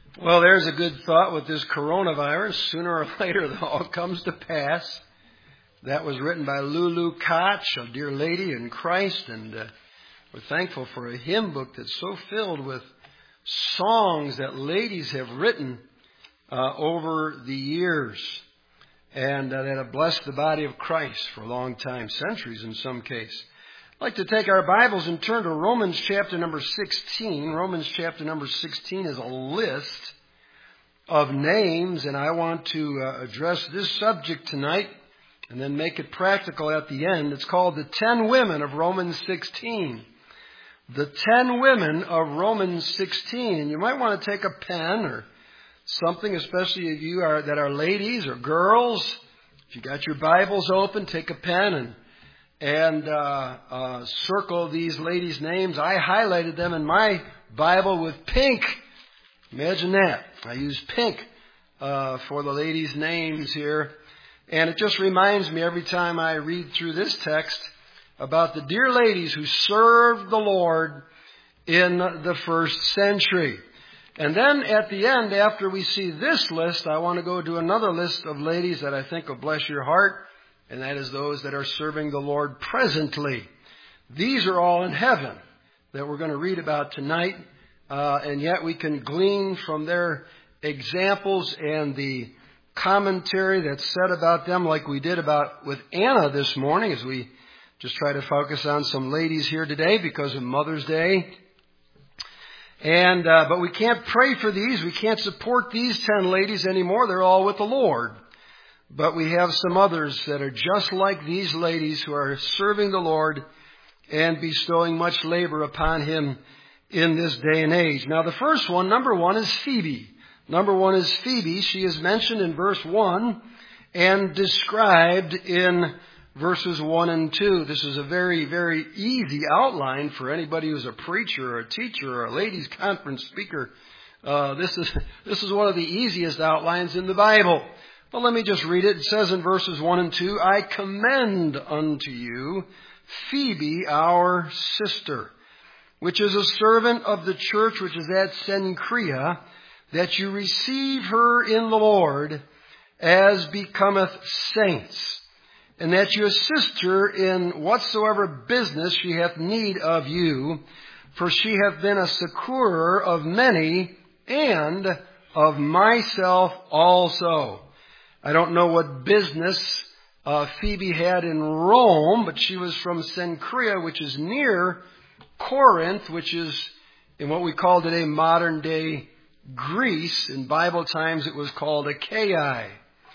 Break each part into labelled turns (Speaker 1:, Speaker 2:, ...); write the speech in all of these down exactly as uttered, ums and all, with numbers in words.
Speaker 1: Well, there's a good thought with this coronavirus. Sooner or later, it all comes to pass. That was written by Lulu Koch, a dear lady in Christ, and uh, we're thankful for a hymn book that's so filled with songs that ladies have written uh, over the years, and uh, that have blessed the body of Christ for a long time, centuries in some case. I'd like to take our Bibles and turn to Romans chapter number sixteen. Romans chapter number sixteen is a list of names, and I want to uh, address this subject tonight and then make it practical at the end. It's called the Ten Women of Romans sixteen. The Ten Women of Romans sixteen. And you might want to take a pen or something, especially if you are that are ladies or girls. If you got your Bibles open, take a pen and and uh, uh, circle these ladies' names. I highlighted them in my Bible with pink. Imagine that. I use pink uh, for the ladies' names here. And it just reminds me every time I read through this text about the dear ladies who served the Lord in the first century. And then at the end, after we see this list, I want to go to another list of ladies that I think will bless your heart. And that is those that are serving the Lord presently. These are all in heaven that we're going to read about tonight. Uh, and yet we can glean from their examples and the commentary that's said about them, like we did about with Anna this morning, as we just try to focus on some ladies here today because of Mother's Day. And uh, but we can't pray for these. We can't support these ten ladies anymore. They're all with the Lord. But we have some others that are just like these ladies who are serving the Lord and bestowing much labor upon Him in this day and age. Now the first one, number one, is Phoebe. Number one is Phoebe. She is mentioned in verse one and described in verses one and two. This is a very, very easy outline for anybody who's a preacher or a teacher or a ladies' conference speaker. Uh, this is this is one of the easiest outlines in the Bible. Well, let me just read it. It says in verses one and two, I commend unto you Phoebe, our sister, which is a servant of the church which is at Cenchrea, that you receive her in the Lord as becometh saints, and that you assist her in whatsoever business she hath need of you, for she hath been a succorer of many, and of myself also. I don't know what business uh, Phoebe had in Rome, but she was from Cenchrea, which is near Corinth, which is in what we call today modern day Greece. In Bible times it was called Achaia.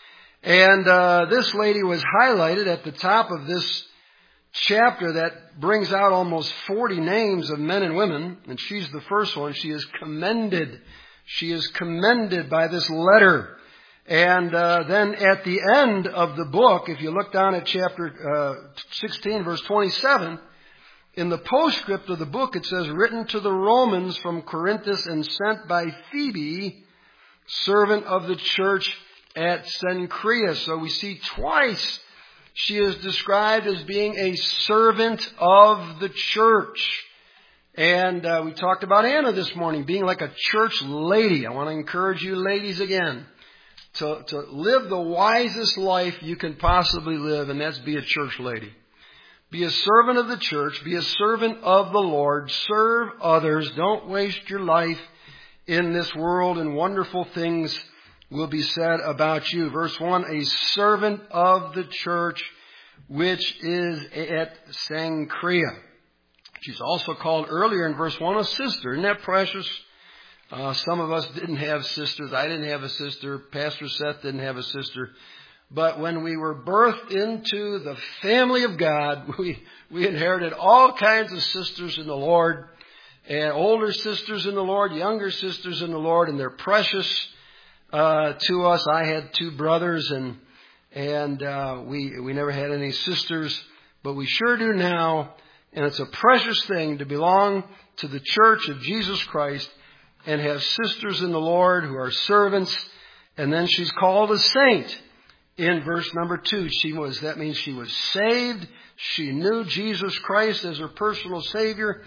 Speaker 1: And uh, this lady was highlighted at the top of this chapter that brings out almost forty names of men and women, and she's the first one. She is commended. She is commended by this letter. And uh, then at the end of the book, if you look down at chapter uh, sixteen, verse twenty-seven, in the postscript of the book, it says, written to the Romans from Corinth and sent by Phoebe, servant of the church at Cenchrea. So we see twice she is described as being a servant of the church. And uh, we talked about Anna this morning, being like a church lady. I want to encourage you ladies again to, to live the wisest life you can possibly live, and that's be a church lady. Be a servant of the church. Be a servant of the Lord. Serve others. Don't waste your life in this world, and wonderful things will be said about you. Verse one, a servant of the church which is at Cenchrea. She's also called earlier in verse one a sister. Isn't that precious? Uh, some of us didn't have sisters. I didn't have a sister. Pastor Seth didn't have a sister. But when we were birthed into the family of God, we, we inherited all kinds of sisters in the Lord, and older sisters in the Lord, younger sisters in the Lord, and they're precious uh, to us. I had two brothers, and and uh, we we never had any sisters, but we sure do now. And it's a precious thing to belong to the church of Jesus Christ and have sisters in the Lord who are servants. And then she's called a saint. In verse number two, she was, that means she was saved. She knew Jesus Christ as her personal Savior.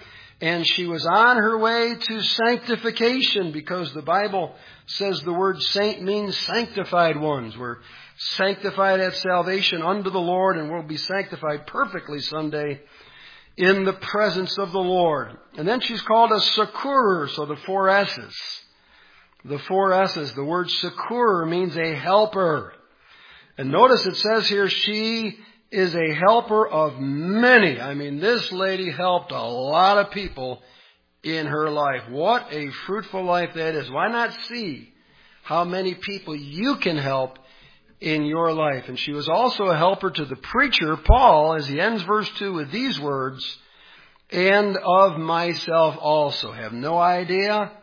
Speaker 1: and she was on her way to sanctification, because the Bible says the word saint means sanctified ones. We're sanctified at salvation unto the Lord, and we'll be sanctified perfectly someday in the presence of the Lord. And then she's called a succorer, so the four S's. The four S's. The word succorer means a helper. And notice it says here, she is a helper of many. I mean, this lady helped a lot of people in her life. What a fruitful life that is. Why not see how many people you can help in your life? And she was also a helper to the preacher, Paul, as he ends verse two with these words, and of myself also. Have no idea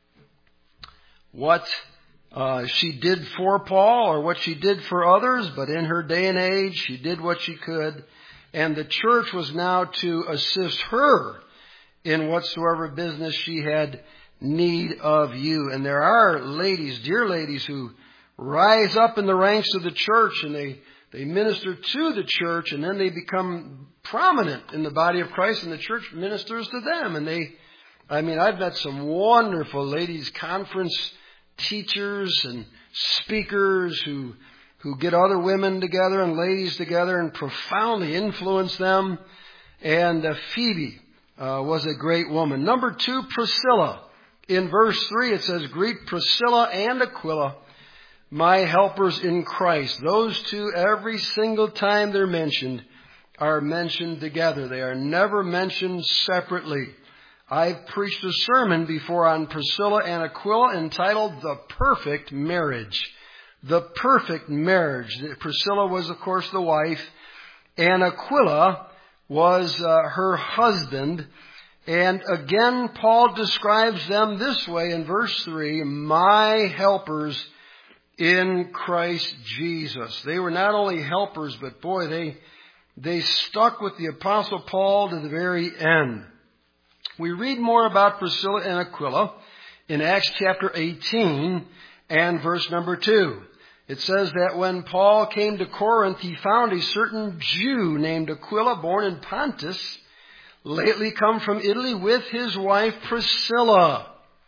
Speaker 1: what uh, she did for Paul or what she did for others, but in her day and age, she did what she could. And the church was now to assist her in whatsoever business she had need of you. And there are ladies, dear ladies, who rise up in the ranks of the church, and they, they minister to the church, and then they become prominent in the body of Christ, and the church ministers to them. And they, I mean, I've met some wonderful ladies conference teachers and speakers who who get other women together and ladies together and profoundly influence them. And uh, Phoebe uh, was a great woman. Number two, Priscilla. In verse three, it says, greet Priscilla and Aquila, my helpers in Christ. Those two, every single time they're mentioned, are mentioned together. They are never mentioned separately. I've preached a sermon before on Priscilla and Aquila entitled The Perfect Marriage. The Perfect Marriage. Priscilla was, of course, the wife, and Aquila was uh, her husband. And again, Paul describes them this way in verse three, my helpers in Christ Jesus. They were not only helpers, but boy, they they stuck with the Apostle Paul to the very end. We read more about Priscilla and Aquila in Acts chapter eighteen and verse number two. It says that when Paul came to Corinth, he found a certain Jew named Aquila, born in Pontus, lately come from Italy with his wife Priscilla,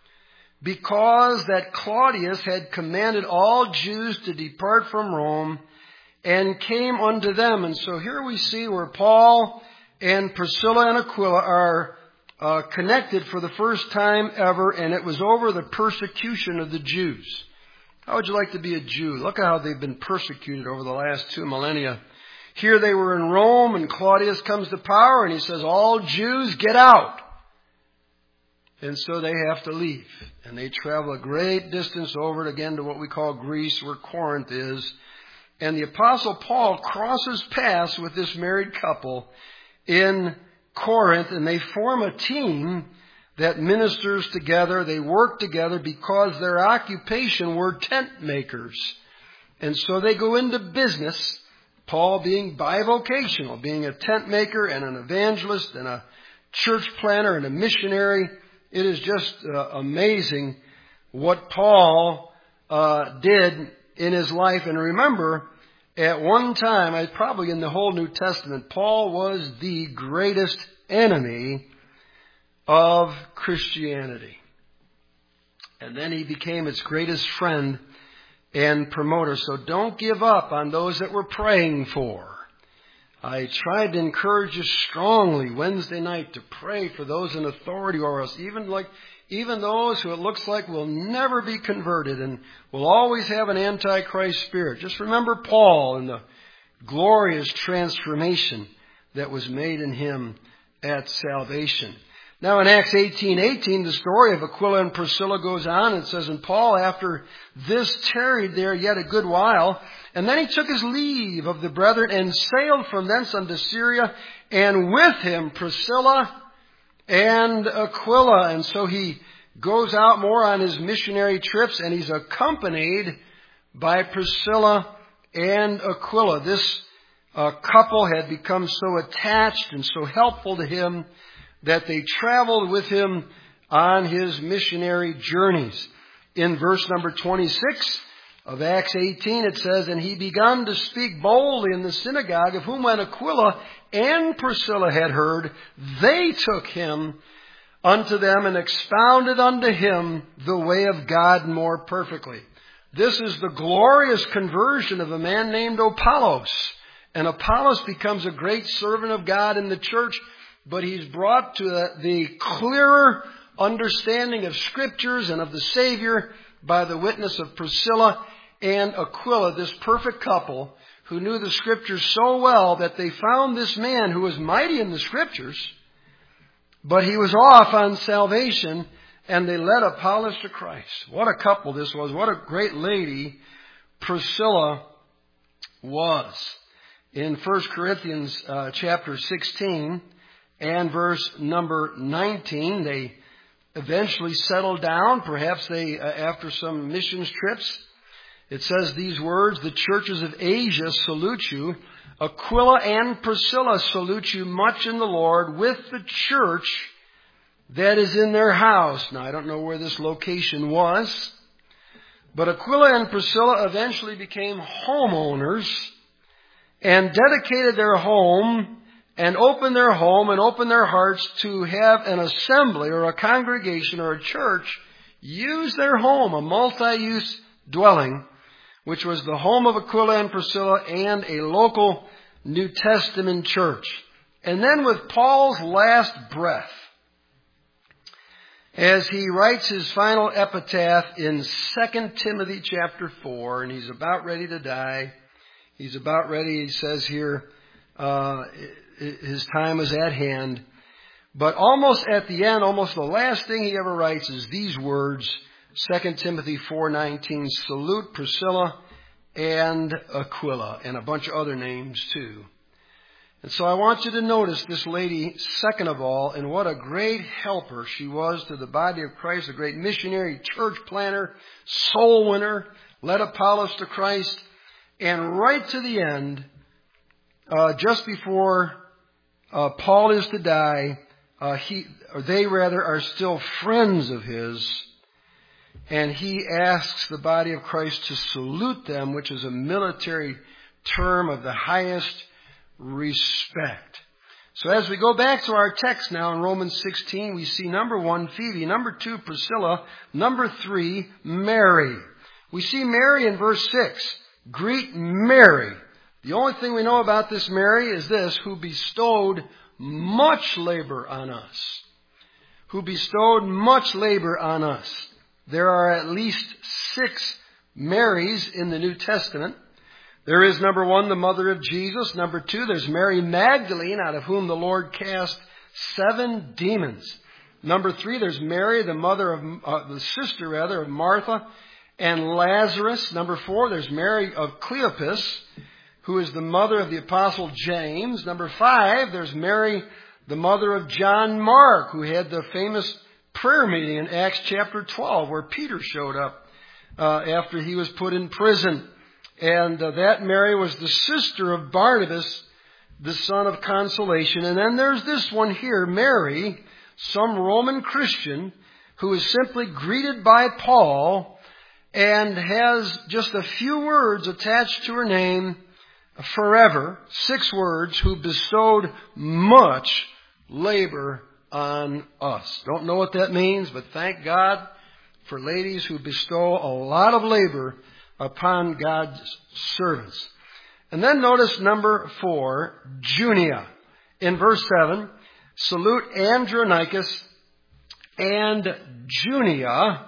Speaker 1: because that Claudius had commanded all Jews to depart from Rome, and came unto them. And so here we see where Paul and Priscilla and Aquila are uh, connected for the first time ever, and it was over the persecution of the Jews. How would you like to be a Jew? Look at how they've been persecuted over the last two millennia. Here they were in Rome, and Claudius comes to power, and he says, all Jews, get out. And so they have to leave. And they travel a great distance over again to what we call Greece, where Corinth is. And the Apostle Paul crosses paths with this married couple in Corinth, and they form a team that ministers together. They work together because their occupation were tent makers. And so they go into business, Paul being bivocational, being a tent maker and an evangelist and a church planner and a missionary. It is just uh, amazing what Paul uh, did in his life. And remember, at one time, I probably in the whole New Testament, Paul was the greatest enemy of Christianity. And then he became its greatest friend and promoter. So don't give up on those that we're praying for. I tried to encourage you strongly Wednesday night to pray for those in authority over us, even like even those who it looks like will never be converted and will always have an antichrist spirit. Just remember Paul and the glorious transformation that was made in him at salvation. Now in Acts eighteen eighteen, the story of Aquila and Priscilla goes on. It says, and Paul, after this, tarried there yet a good while, and then he took his leave of the brethren and sailed from thence unto Syria, and with him Priscilla and Aquila. And so he goes out more on his missionary trips, and he's accompanied by Priscilla and Aquila. This uh, couple had become so attached and so helpful to him that they traveled with him on his missionary journeys. In verse number twenty-six of Acts eighteen, it says, and he began to speak boldly in the synagogue, of whom when Aquila and Priscilla had heard, they took him unto them and expounded unto him the way of God more perfectly. This is the glorious conversion of a man named Apollos. And Apollos becomes a great servant of God in the church, but he's brought to the, the clearer understanding of Scriptures and of the Savior by the witness of Priscilla and Aquila, this perfect couple who knew the Scriptures so well that they found this man who was mighty in the Scriptures, but he was off on salvation, and they led Apollos to Christ. What a couple this was. What a great lady Priscilla was. In First Corinthians uh, chapter sixteen and verse number nineteen, they eventually settled down, perhaps they, uh, after some missions trips. It says these words, the churches of Asia salute you. Aquila and Priscilla salute you much in the Lord with the church that is in their house. Now, I don't know where this location was, but Aquila and Priscilla eventually became homeowners and dedicated their home and opened their home and opened their hearts to have an assembly or a congregation or a church use their home, a multi-use dwelling, which was the home of Aquila and Priscilla and a local New Testament church. And then with Paul's last breath, as he writes his final epitaph in Second Timothy chapter four, and he's about ready to die, he's about ready, he says here, uh, his time is at hand. But almost at the end, almost the last thing he ever writes is these words, Second Timothy four nineteen, salute Priscilla and Aquila, and a bunch of other names too. And so I want you to notice this lady, second of all, and what a great helper she was to the body of Christ, a great missionary, church planner, soul winner, led Apollos to Christ, and right to the end, uh, just before uh, Paul is to die, uh, he, or they rather, are still friends of his. And he asks the body of Christ to salute them, which is a military term of the highest respect. So as we go back to our text now in Romans sixteen, we see number one, Phoebe, number two, Priscilla, number three, Mary. We see Mary in verse six. Greet Mary. The only thing we know about this Mary is this, who bestowed much labor on us. Who bestowed much labor on us. There are at least six Marys in the New Testament. There is, number one, the mother of Jesus. Number two, there's Mary Magdalene, out of whom the Lord cast seven demons. Number three, there's Mary, the mother of, uh, the sister rather, of Martha and Lazarus. Number four, there's Mary of Cleopas, who is the mother of the Apostle James. Number five, there's Mary, the mother of John Mark, who had the famous prayer meeting in Acts chapter twelve, where Peter showed up uh, after he was put in prison. And uh, that Mary was the sister of Barnabas, the son of consolation. And then there's this one here, Mary, some Roman Christian, who is simply greeted by Paul and has just a few words attached to her name, forever, six words, who bestowed much labor on us. Don't know what that means, but thank God for ladies who bestow a lot of labor upon God's servants. And then notice number four, Junia. In verse seven, salute Andronicus and Junia,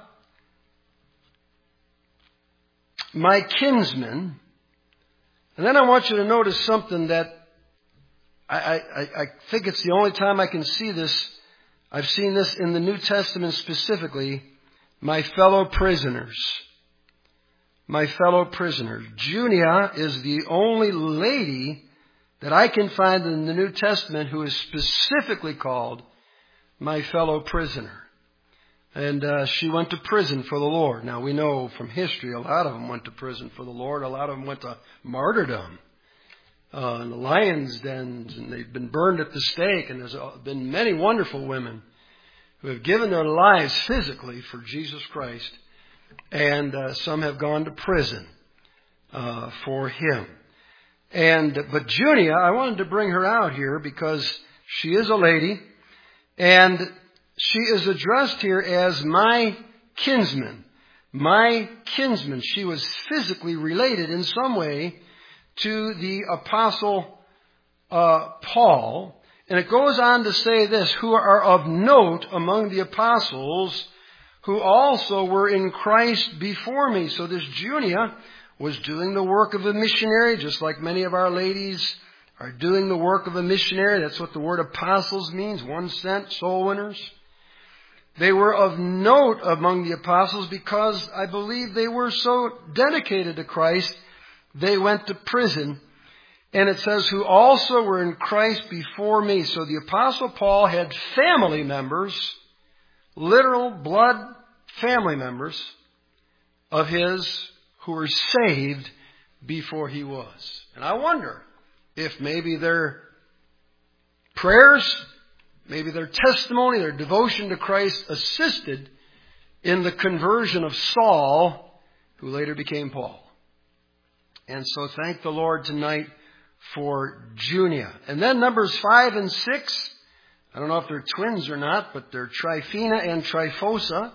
Speaker 1: my kinsmen. And then I want you to notice something that I, I, I think it's the only time I can see this. I've seen this in the New Testament specifically. My fellow prisoners. My fellow prisoners. Junia is the only lady that I can find in the New Testament who is specifically called my fellow prisoner. And uh, she went to prison for the Lord. Now we know from history a lot of them went to prison for the Lord. A lot of them went to martyrdom. Uh, in the lion's dens, and they've been burned at the stake, and there's been many wonderful women who have given their lives physically for Jesus Christ, and uh, some have gone to prison uh, for Him. And but Junia, I wanted to bring her out here because she is a lady, and she is addressed here as my kinsman. My kinsman. She was physically related in some way to the Apostle uh, Paul. And it goes on to say this, who are of note among the apostles, who also were in Christ before me. So this Junia was doing the work of a missionary, just like many of our ladies are doing the work of a missionary. That's what the word apostles means, one sent, soul winners. They were of note among the apostles because I believe they were so dedicated to Christ, they went to prison. And it says, who also were in Christ before me. So the Apostle Paul had family members, literal blood family members of his who were saved before he was. And I wonder if maybe their prayers, maybe their testimony, their devotion to Christ assisted in the conversion of Saul, who later became Paul. And so thank the Lord tonight for Junia. And then numbers five and six, I don't know if they're twins or not, but they're Tryphena and Tryphosa.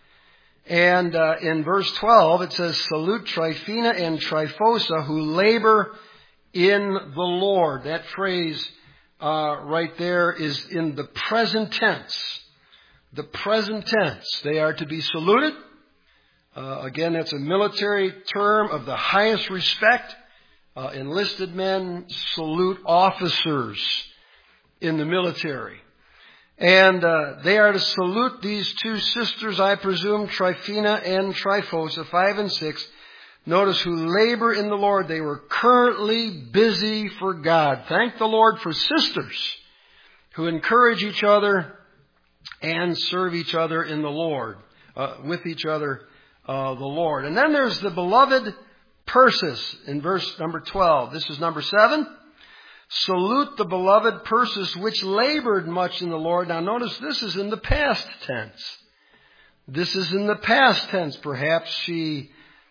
Speaker 1: And uh, in verse twelve it says, salute Tryphena and Tryphosa who labor in the Lord. That phrase uh, right there is in the present tense. The present tense. They are to be saluted. Uh, again, that's a military term of the highest respect. Uh, enlisted men salute officers in the military. And uh, they are to salute these two sisters, I presume, Tryphena and Tryphosa, five and six. Notice who labor in the Lord. They were currently busy for God. Thank the Lord for sisters who encourage each other and serve each other in the Lord, uh, with each other, uh, the Lord. And then there's the beloved Persis in verse number twelve. This is number seven. Salute the beloved Persis, which labored much in the Lord. Now notice this is in the past tense. This is in the past tense. Perhaps she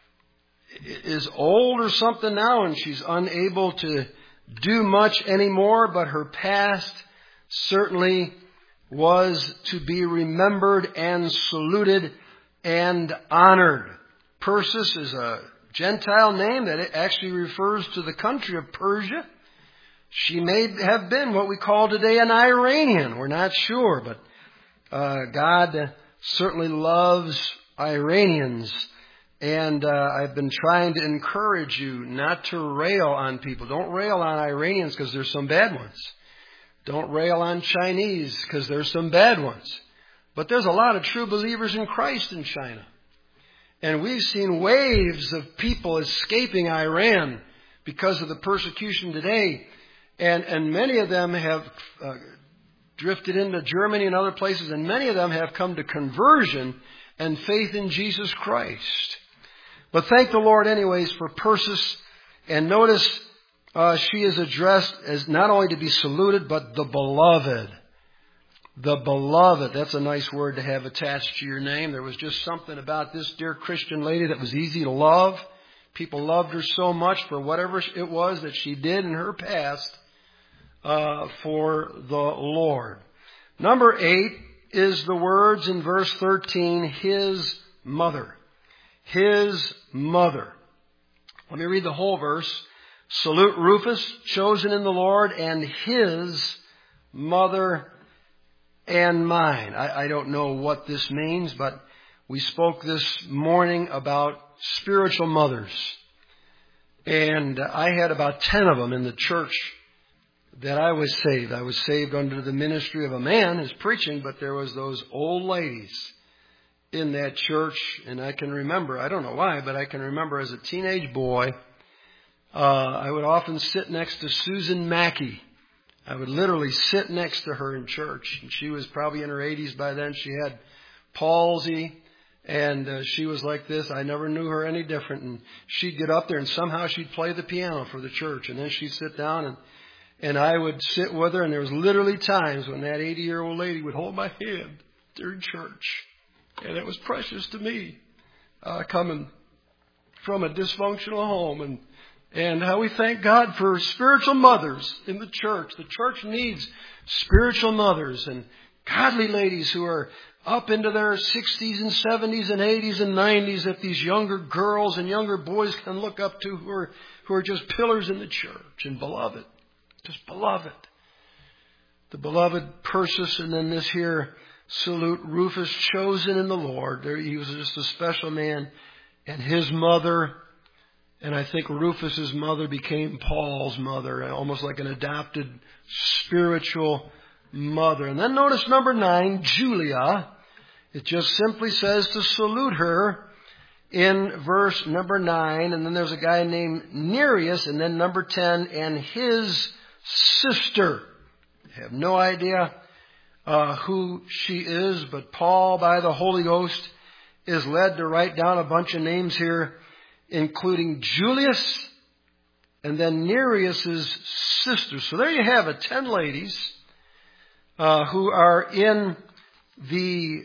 Speaker 1: is old or something now and she's unable to do much anymore, but her past certainly was to be remembered and saluted and honored. Persis is a Gentile name that it actually refers to the country of Persia. She may have been what we call today an Iranian. We're not sure, but uh, God certainly loves Iranians. And uh, I've been trying to encourage you not to rail on people. Don't rail on Iranians because there's some bad ones. Don't rail on Chinese because there's some bad ones. But there's a lot of true believers in Christ in China. And we've seen waves of people escaping Iran because of the persecution today. And, and many of them have uh, drifted into Germany and other places. And many of them have come to conversion and faith in Jesus Christ. But thank the Lord anyways for Persis. And notice uh, she is addressed as not only to be saluted, but the beloved. The beloved. That's a nice word to have attached to your name. There was just something about this dear Christian lady that was easy to love. People loved her so much for whatever it was that she did in her past uh, for the Lord. Number eight is the words in verse thirteen, his mother. His mother. Let me read the whole verse. Salute Rufus, chosen in the Lord, and his mother and mine. I, I don't know what this means, but we spoke this morning about spiritual mothers. And I had about ten of them in the church that I was saved. I was saved under the ministry of a man, his preaching, but there was those old ladies in that church. And I can remember, I don't know why, but I can remember as a teenage boy, uh, I would often sit next to Susan Mackey. I would literally sit next to her in church. And she was probably in her eighties by then. She had palsy. And uh, she was like this. I never knew her any different. And she'd get up there and somehow she'd play the piano for the church. And then she'd sit down and, and I would sit with her. And there was literally times when that eighty-year-old lady would hold my hand during church. And it was precious to me, uh, coming from a dysfunctional home. And And how we thank God for spiritual mothers in the church. The church needs spiritual mothers. And Godly ladies who are up into their sixties and seventies and eighties and nineties that these younger girls and younger boys can look up to, who are, who are just pillars in the church and beloved. Just beloved. The beloved Persis, and then this here salute, Rufus, chosen in the Lord. There, he was just a special man. And his mother, and I think Rufus's mother became Paul's mother, almost like an adopted spiritual mother. And then notice number nine, Julia. It just simply says to salute her in verse number nine. And then there's a guy named Nereus, and then number ten, and his sister. I have no idea uh, who she is, but Paul, by the Holy Ghost, is led to write down a bunch of names here, including Julius and then Nereus' sister. So there you have it, ten ladies uh, who are in the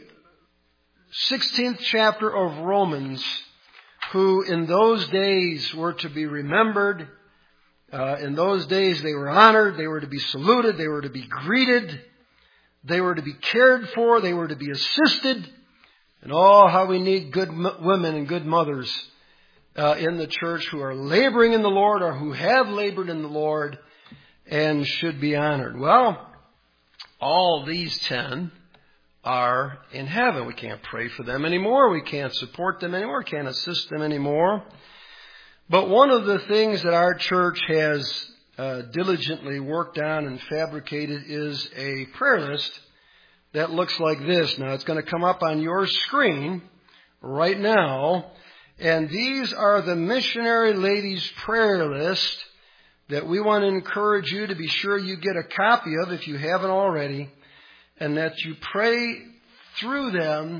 Speaker 1: sixteenth chapter of Romans, who in those days were to be remembered. Uh, in those days they were honored, they were to be saluted, they were to be greeted, they were to be cared for, they were to be assisted. And oh, how we need good m- women and good mothers uh, in the church who are laboring in the Lord or who have labored in the Lord and should be honored. Well, all these ten are in heaven. We can't pray for them anymore. We can't support them anymore. Can't assist them anymore. But one of the things that our church has uh, diligently worked on and fabricated is a prayer list that looks like this. Now, it's going to come up on your screen right now. And these are the missionary ladies' prayer list that we want to encourage you to be sure you get a copy of if you haven't already, and that you pray through them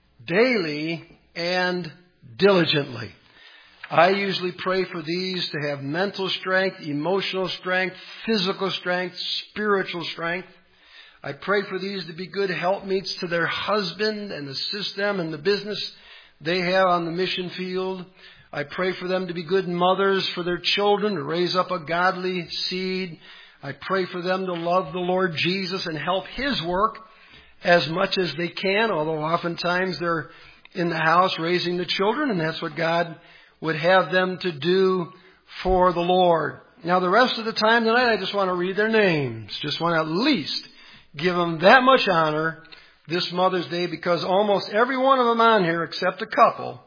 Speaker 1: daily and diligently. I usually pray for these to have mental strength, emotional strength, physical strength, spiritual strength. I pray for these to be good helpmeets to their husband and assist them in the business they have on the mission field. I pray for them to be good mothers for their children, to raise up a godly seed. I pray for them to love the Lord Jesus and help His work as much as they can, although oftentimes they're in the house raising the children, and that's what God would have them to do for the Lord. Now, the rest of the time tonight, I just want to read their names. Just want to at least give them that much honor this Mother's Day, because almost every one of them on here, except a couple,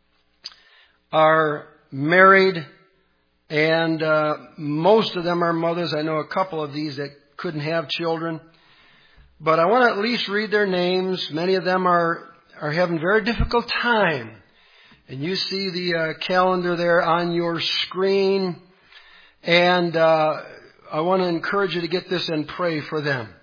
Speaker 1: are married, and uh, most of them are mothers. I know a couple of these that couldn't have children. But I want to at least read their names. Many of them are, are having a very difficult time. And you see the uh, calendar there on your screen. And uh, I want to encourage you to get this and pray for them.